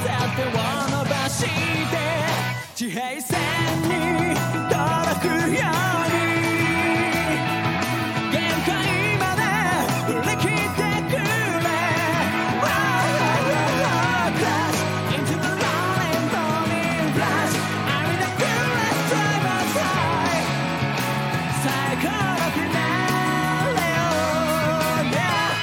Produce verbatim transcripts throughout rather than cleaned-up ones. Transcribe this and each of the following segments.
手を伸ばして地平線に届くように限界まで振り切ってくれ Crash into the rolling morning flash I'm in the coolest driver's high 最高のフィナーレを Yeah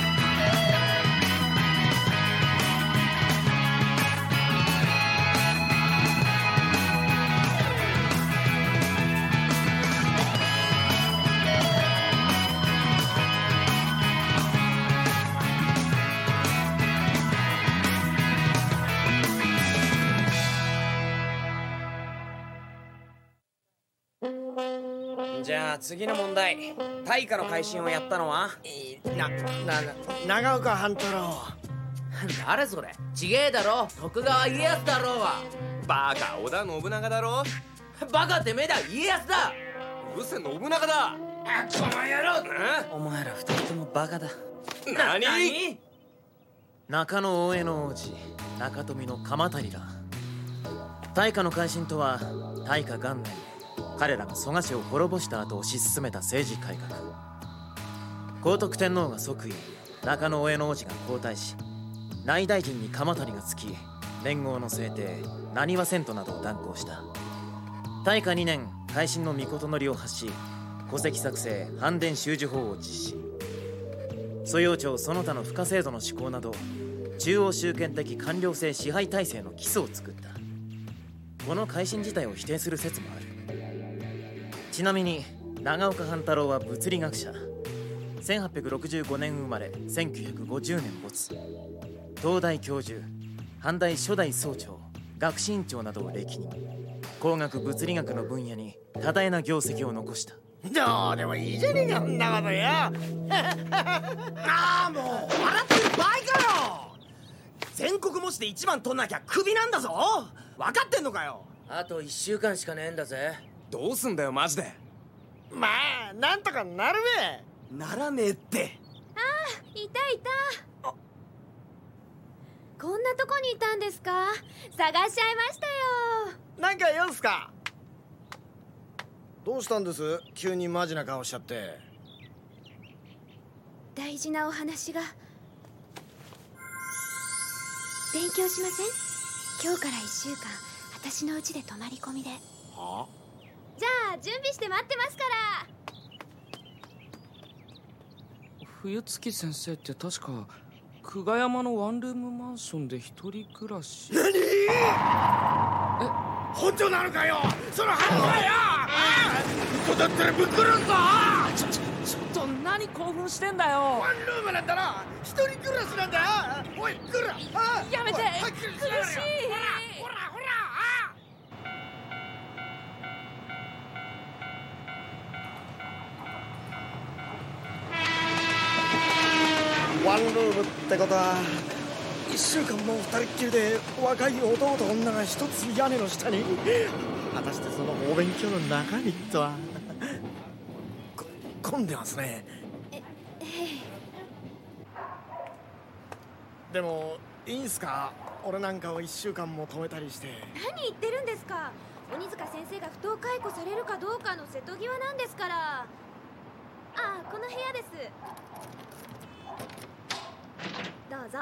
じゃあ次の問題。大化の改新をやったのはな、な、長岡半太郎。 誰それ？ちげえだろ。徳川家康だろうが。 バカ織田信長だろ。 バカてめえだ。家康だ。 うるせ信長だ。 あ、この野郎。 お前ら二人ともバカだ。 何？ 中野大江の王子中富の鎌足だ。大化の改新とは大化元年彼らが蘇我氏を滅ぼした後推し進めた政治改革。皇徳天皇が即位、中野大江の王子が交代し、内大臣に鎌足がつき、連合の制定浪速遷都などを断行した。大化にねん改新の御のりを発し、戸籍作成藩伝収受法を実施。蘇葉朝その他の付加制度の施行など中央集権的官僚制支配体制の基礎を作った。この改新自体を否定する説もある。ちなみに長岡半太郎は物理学者。せんはっぴゃくろくじゅうごねん生まれ、せんきゅうひゃくごじゅうねん没。東大教授、阪大初代総長、学士院長などを歴任。工学物理学の分野に多大な業績を残した。 どうでもいいじゃねえかんなことよ。ああ、もう笑ってる場合かよ。全国模試で一番取んなきゃクビなんだぞ。分かってんのかよ。 あといっしゅうかんしかねえんだぜ。 どうすんだよマジで。 まあなんとかなるべ。 ならねえって。 ああ、いたいた。こんなとこにいたんですか。探しちゃいましたよ。 なんか用っすか。どうしたんです、急にマジな顔しちゃって。 大事なお話が。勉強しません？今日からいっしゅうかん私の家で泊まり込みで。 はあ？ じゃあ準備して待ってますから。 冬月先生って確か久我山のワンルームマンションで一人暮らし。 何？え、本当なのかよその反応はよ。嘘だったらぶっ殺すぞ。 ちょちょちょっと何興奮してんだよ。 ワンルームなんだな。一人暮らしなんだよ。おい来る。 やめて。苦しい。 ほらほら。ワンルームってことは一週間も二人っきりで若い男と女が一つ屋根の下に。果たしてそのお勉強の中身とは。こ混んでますね。 えええ。でもいいんすか、俺なんかを一週間も止めたりして。 何言ってるんですか。鬼塚先生が不当解雇されるかどうかの瀬戸際なんですから。ああ、この部屋です。どうぞ。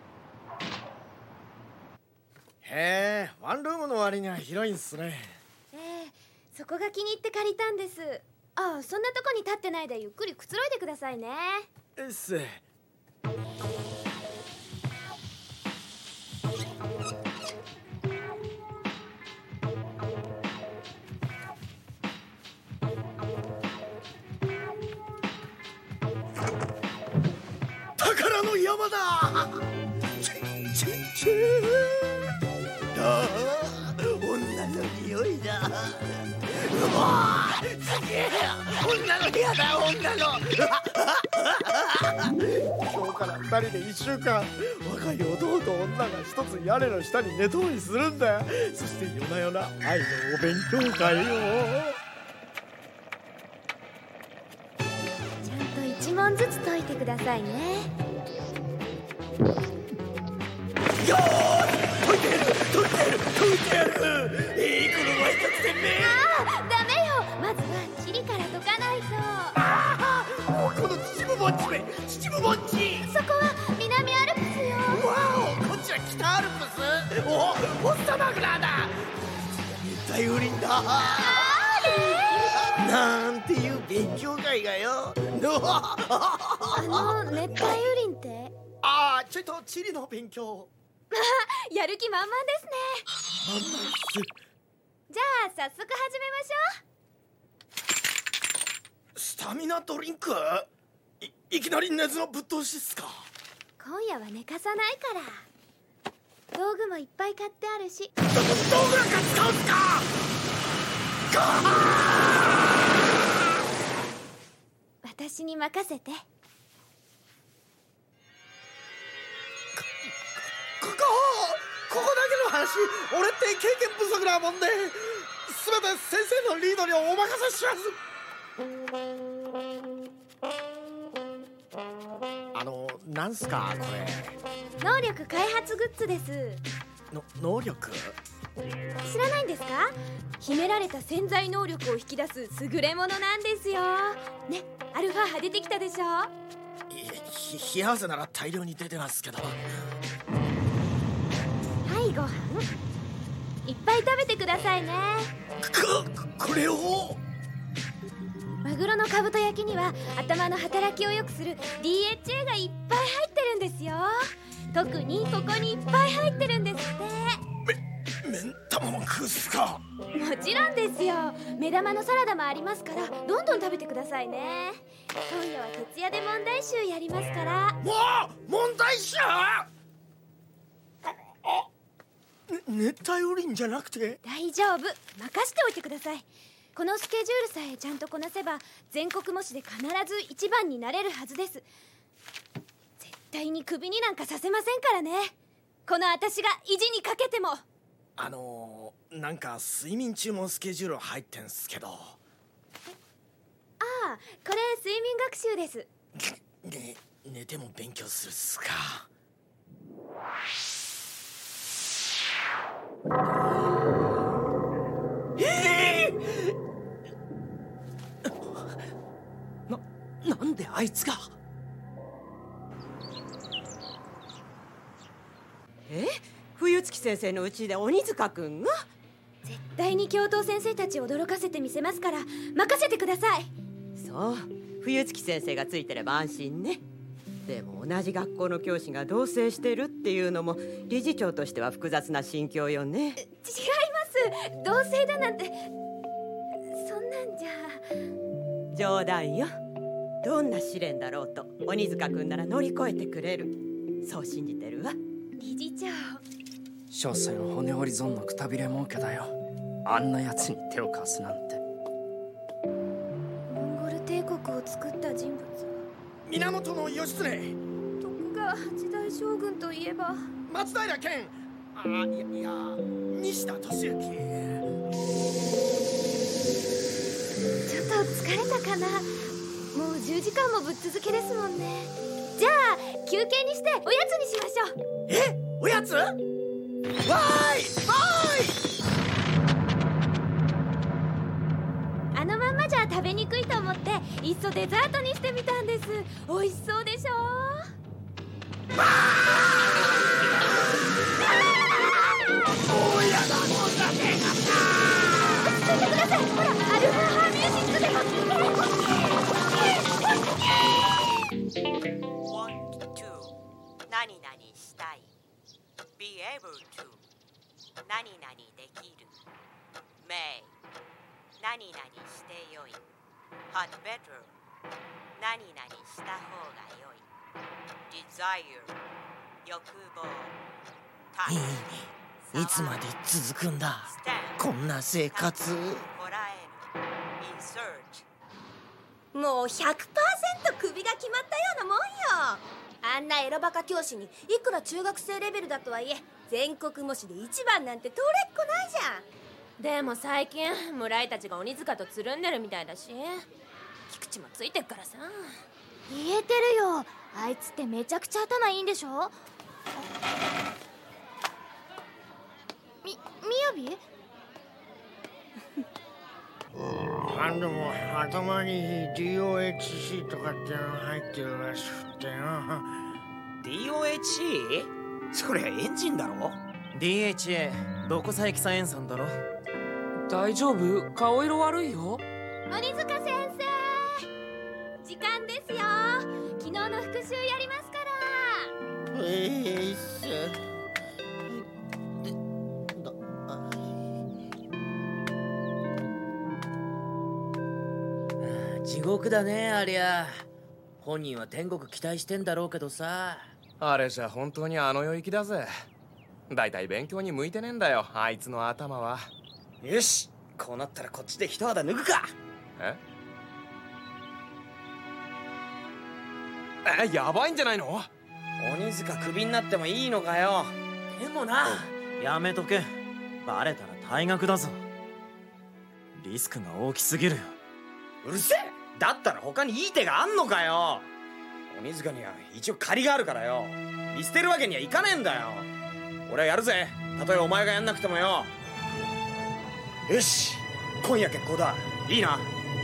へえ、ワンルームの割には広いんすね。 ええ、そこが気に入って借りたんです。ああ、そんなとこに立ってないでゆっくりくつろいでくださいね。 うっす。宝の山だ。チンチンチン。ああ、女の匂いだ。うわあ、すげえ。女の部屋だ、女の。今日から二人で一週間若い男と女が一つ屋根の下に寝泊まりするんだよ。そして夜な夜な愛のお勉強会よ。 ちゃんと一問ずつ解いてくださいね。 よーい、 てやる。いい子の前特典め。 ああダメよ、まずはチリから解かないと。 ああ、もうこの秩父盆地め、秩父盆地。 そこは南アルプスよ。 わお、こっちは北アルプス。お、オッサマグラーだ。熱帯雨林だ。なんていう勉強会がよ。 あの熱帯雨林って？ ああ、ちょいと地理の勉強。 やる気満々ですね。じゃあ早速始めましょう。スタミナドリンク？い, いきなり熱のぶっ通しっすか？ 今夜は寝かさないから。道具もいっぱい買ってあるし。 ど道具なんか使うんすか？ 私に任せて。 ここここだけの話、俺って経験不足なもんで、全て先生のリードにお任せします。あの、なんすかこれ？ 能力開発グッズです。 の能力？ 知らないんですか？秘められた潜在能力を引き出す優れものなんですよ。ね、アルファ波出てきたでしょ？ 冷や汗なら大量に出てますけど。 はいご飯いっぱい食べてくださいね。 ここれを？ マグロのかぶと焼きには頭の働きを良くする ディーエイチエー がいっぱい入ってるんですよ。特にここにいっぱい入ってるんですって。 め、目ん玉も食うっすか？ もちろんですよ。目玉のサラダもありますからどんどん食べてくださいね。今夜は徹夜で問題集やりますから。 もう問題集？熱帯雨林じゃなくて？ 大丈夫、任しておいてください。このスケジュールさえちゃんとこなせば全国模試で必ず一番になれるはずです。絶対にクビになんかさせませんからね。この私が意地にかけても。 あのー、なんか睡眠中もスケジュール入ってんすけど。ああ、これ睡眠学習です。 ね、寝ても勉強するっすか？えー、な、なんであいつが？ え？冬月先生のうちで鬼塚くんが？ 絶対に教頭先生たちを驚かせてみせますから任せてください。 そう、冬月先生がついてれば安心ね。でも同じ学校の教師が同棲してるっていうのも理事長としては複雑な心境よね。違います、同棲だなんてそんなんじゃ。 冗談よ。どんな試練だろうと鬼塚くんなら乗り越えてくれる、そう信じてるわ。 理事長、 所詮骨折り損のくたびれ儲けだよ。あんな奴に手を貸すなんて。 モンゴル帝国を作った人物は源義経。 徳川八代将軍といえば松平健。あ、いやいや西田敏行。 ちょっと疲れたかな。もうじゅうじかんもぶっ続けですもんね。じゃあ休憩にしておやつにしましょう。 え、おやつ？わーいわーい。 あのまんまじゃ食べにくいと思っていっそデザートにしてみたんです。美味しそうでしょ？ おやだ、こんな手がさ。 落ち着いてください。ほら、アルファハーミュージックでも聴いて。 Want to 何々したい Be able to 何々できる May 何々してよい Had better 何々した方がよい Desire 欲望 Time いつまで続くんだ Stand こんな生活。 こらえる Insert もう ひゃくパーセント クビが決まったようなもんよ。あんなエロバカ教師にいくら中学生レベルだとはいえ全国模試で一番なんて取れっこないじゃん。 でも最近村井たちが鬼塚とつるんでるみたいだし菊池もついてっからさ。 言えてるよ、あいつってめちゃくちゃ頭いいんでしょ。み、 みやび？ あでも頭に ディーオーエイチシー とかっての入ってるらしくてな。 ディーオーエイチシー？ そりゃエンジンだろ。 ディーエイチエー どこ佐伯さ塩酸だろ。 大丈夫？顔色悪いよ。 鬼塚先生、時間ですよ。昨日の復習やりますから。 えいっす。 地獄だねありゃ。本人は天国期待してんだろうけどさ。 あれじゃ本当にあの世行きだぜ。だいたい勉強に向いてねえんだよあいつの頭は。 よし、こうなったらこっちで一肌脱ぐか。 ええ、やばいんじゃないの？ 鬼塚クビになってもいいのかよ。でもな。やめとけ。バレたら退学だぞ。リスクが大きすぎるよ。うるせえ。だったら他にいい手があんのかよ。鬼塚には一応借りがあるからよ。見捨てるわけにはいかねえんだよ。俺はやるぜ、たとえお前がやんなくてもよ。よし、今夜決行だ。いいな。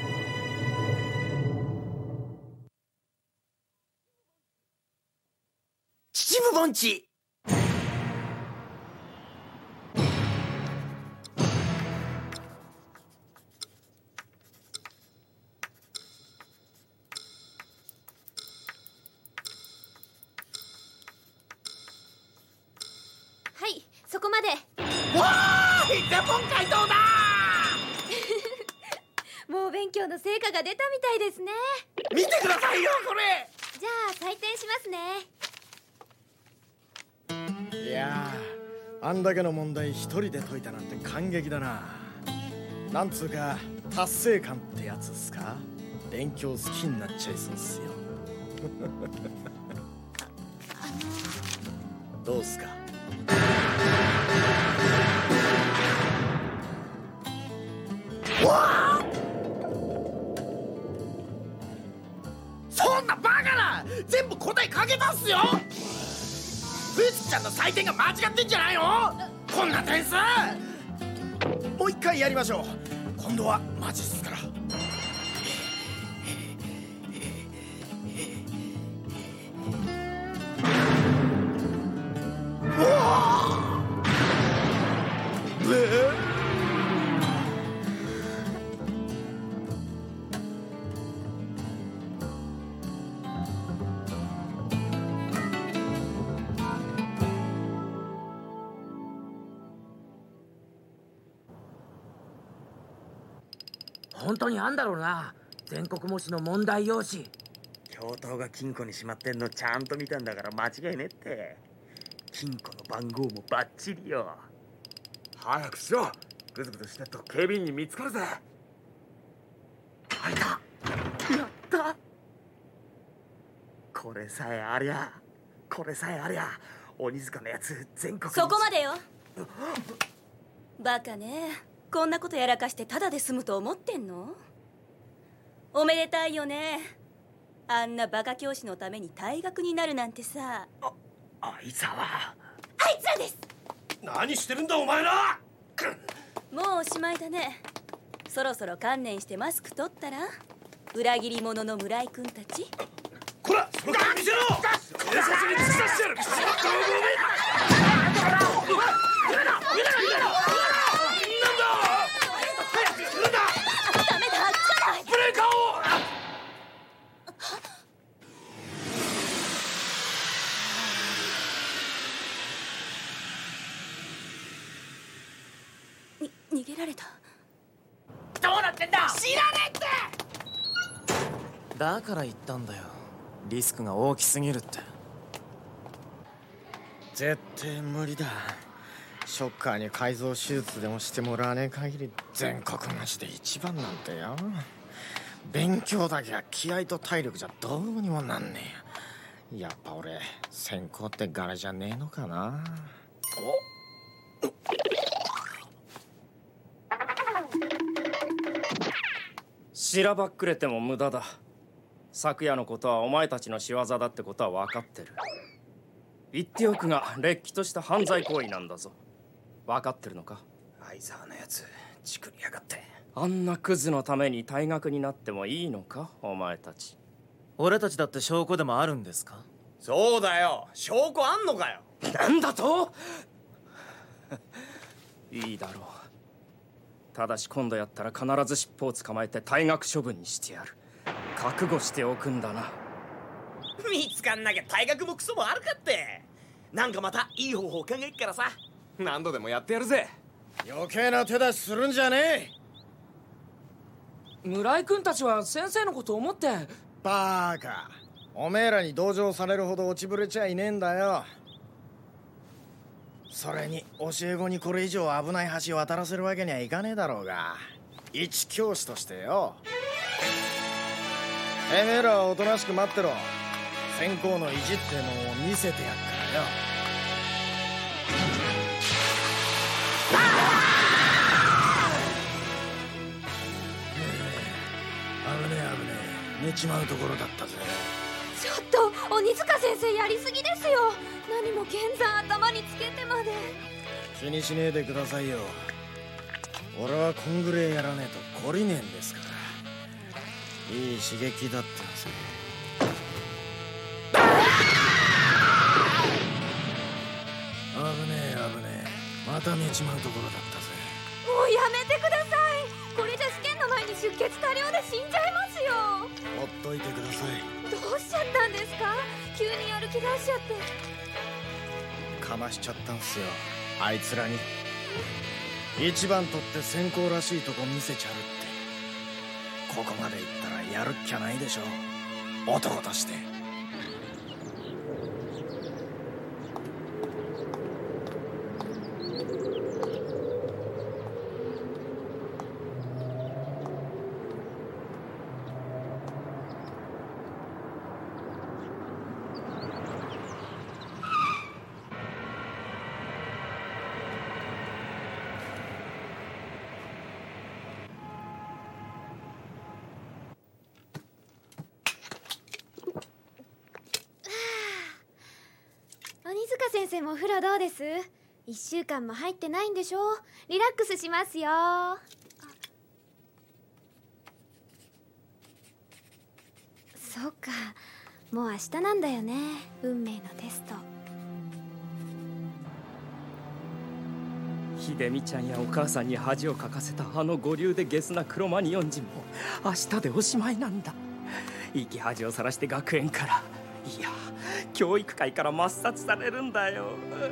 秩父盆地。 はい、そこまで。 わーい、ジャポン解答だもう勉強の成果が出たみたいですね。 見てくださいよこれ。 じゃあ採点しますね。 いやー、あんだけの問題一人で解いたなんて感激だな。なんつうか達成感ってやつっすか。勉強好きになっちゃいそうっすよどうっすか。わあ、そんなバカな、全部答えかけたっすよ。ふつちゃんの採点が間違ってんじゃないの。こんな点数。もう一回やりましょう。今度はマジっすから。うわー、 本当にあんだろうな、全国模試の問題用紙。 教頭が金庫にしまってんのちゃんと見たんだから間違いねえって。金庫の番号もバッチリよ。早くしろ。グズグズしてっと警備員に見つかるぜ。あれだ、やった。これさえありゃ、これさえありゃ鬼塚のやつ全国に。 そこまでよ。バカね、こんなことやらかしてタダで済むと思ってんの？おめでたいよね。あんなバカ教師のために退学になるなんてさ。 あ、相沢。 あいつらです。 何してるんだお前ら。 もうおしまいだね。そろそろ観念してマスク取ったら。裏切り者の村井君たち。 こら、その顔見せろ。警察に突き刺してやる。 逃げられた。 どうなってんだ。 知らねえって。 だから言ったんだよ、リスクが大きすぎるって。絶対無理だ。ショッカーに改造手術でもしてもらわねえ限り全国マジで一番なんてよ。勉強だけは気合と体力じゃどうにもなんねえ。やっぱ俺専攻って柄じゃねえのかな。 しらばっくれても無駄だ。昨夜のことはお前たちの仕業だってことは分かってる。言っておくがれっきとした犯罪行為なんだぞ。分かってるのか？ カイザーのやつチクりやがって。 あんなクズのために退学になってもいいのかお前たち。 俺たちだって証拠でもあるんですか？ そうだよ、証拠あんのかよ。 なんだといいだろう。ただし今度やったら必ず尻尾を捕まえて退学処分にしてやる。覚悟しておくんだな。 見つかんなきゃ退学もクソもあるかって。なんかまたいい方法考えっからさ。 何度でもやってやるぜ。 余計な手出しするんじゃねえ。村井君たちは先生のこと思って。 バーカ、おめえらに同情されるほど落ちぶれちゃいねえんだよ。それに教え子にこれ以上危ない橋を渡らせるわけにはいかねえだろうが、一教師としてよ。てめえらはおとなしく待ってろ。先行の意地ってのを見せてやっからよ。危ねえ危ねえ、寝ちまうところだったぜ。 ちょっと鬼塚先生やりすぎですよ。何も剣山頭につけてまで。 気にしねえでくださいよ。俺はこんぐれやらねえと懲りねえんですから。いい刺激だったぜ。危ねえ危ねえ、また寝ちまうところだったぜ。 もうやめてください。これじゃ試験の前に出血多量で死んじゃいますよ。 ほっといてください。 どうしちゃったんですか？急にやる気出しちゃって。 かましちゃったんすよ、あいつらに。一番取って先行らしいとこ見せちゃるって。ここまでいったらやるっきゃないでしょ、男として。 鬼塚先生もお風呂どうです？一週間も入ってないんでしょ？リラックスしますよ。そうか、もう明日なんだよね、運命のテスト。 秀美ちゃんやお母さんに恥をかかせたあの五流でゲスなクロマニヨン人も明日でおしまいなんだ。生き恥をさらして学園から、いや教育界から抹殺されるんだよ。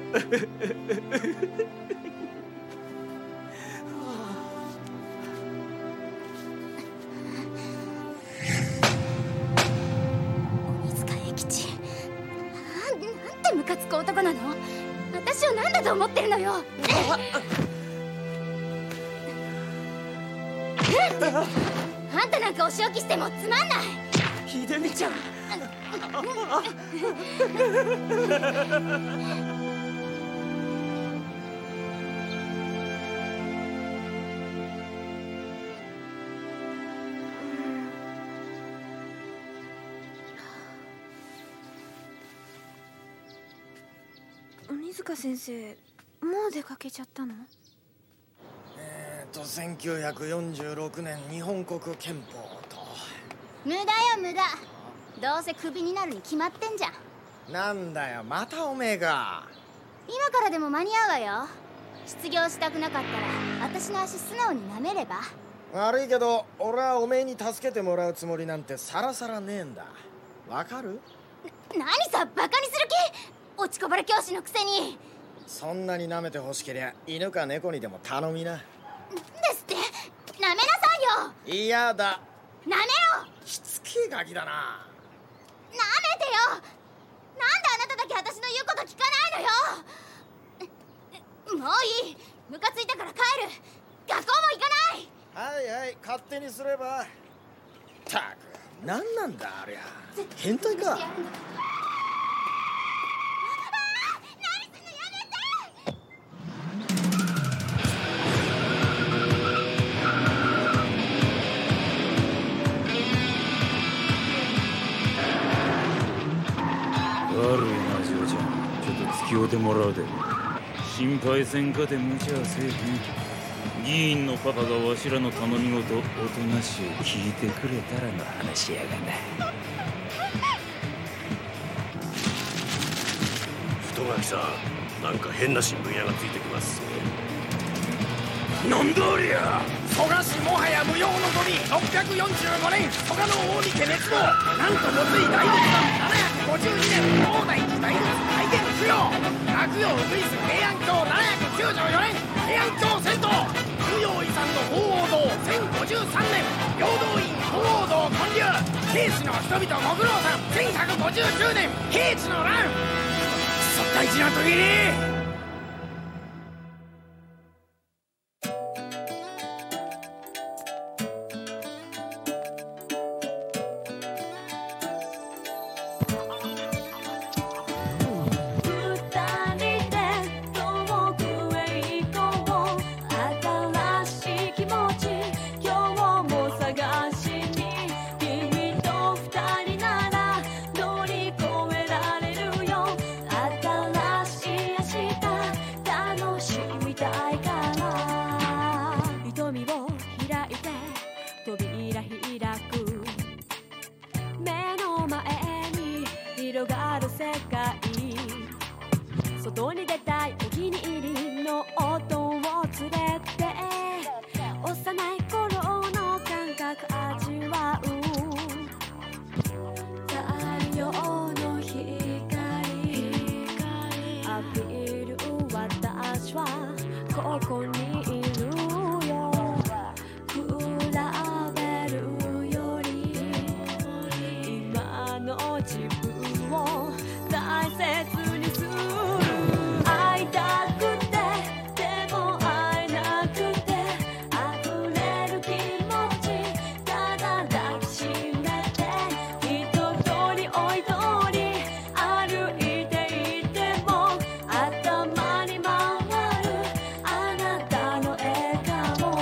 鬼塚永吉、なんてムカつく男なの。私を何だと思ってるのよ。あんたなんかお仕置きしてもつまんない。 秀美ちゃん鬼塚先生、もう出かけちゃったの？ えーとせんきゅうひゃくよんじゅうろくねん日本国憲法と。 無駄よ無駄。どうせクビになるに決まってんじゃん。 なんだよ、またおめえが。 今からでも間に合うわよ。失業したくなかったら私の足素直に舐めれば。 悪いけど俺はおめえに助けてもらうつもりなんてさらさらねえんだ。わかる？ 何さ、バカにする気？落ちこぼれ教師のくせに。 そんなに舐めてほしけりゃ犬か猫にでも頼みな。 ですって舐めなさいよ。 嫌だ。 舐めろ。 しつけえガキだな。 舐めてよ。なんであなただけ私の言うこと聞かないのよ。もういい、ムカついたから帰る。学校も行かない。 はいはい、勝手にすれば。ったく何なんだありゃ、変態か。 悪いな、嬢ちゃん。ちょっと付き合うてもらうで。心配せんかて無茶はせえへん。 議員のパパがわしらの頼み事おとなしゅう聞いてくれたらの話やがな。 太垣さん、なんか変な新聞屋がついてきます。 なんだありゃ。蘇我氏もはや無用のゴミ。ろっぴゃくよんじゅうごねん蘇我の王にて滅亡。なんともつい大仏はななひゃくごじゅうにねん東大寺大仏大元供養。学用ウグイス平安京ななひゃくきゅうじゅうよねん平安京遷都。重要遺産の鳳凰堂せんごじゅうさんねん平等院鳳凰堂建立。兵士の人々ご苦労さんせんひゃくごじゅうきゅうねん平地の乱。くそ大事な時に。 外に出たいお気に入りの音を連れて幼い頃の感覚味わう太陽の光浴びる私はここにいるよ。比べるより今の自分を大切にする。会いたくてでも会えなくて溢れる気持ちただ抱きしめて一通り追い通り歩いていても頭に回るあなたの笑顔。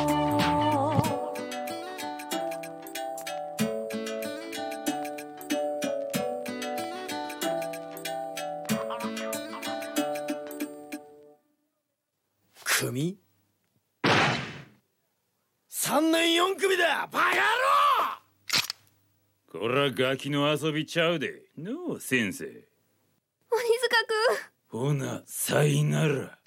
組さんねんよん組だバカ野郎。 こらガキの遊びちゃうでのう先生。 鬼塚くん。 ほなさいなら。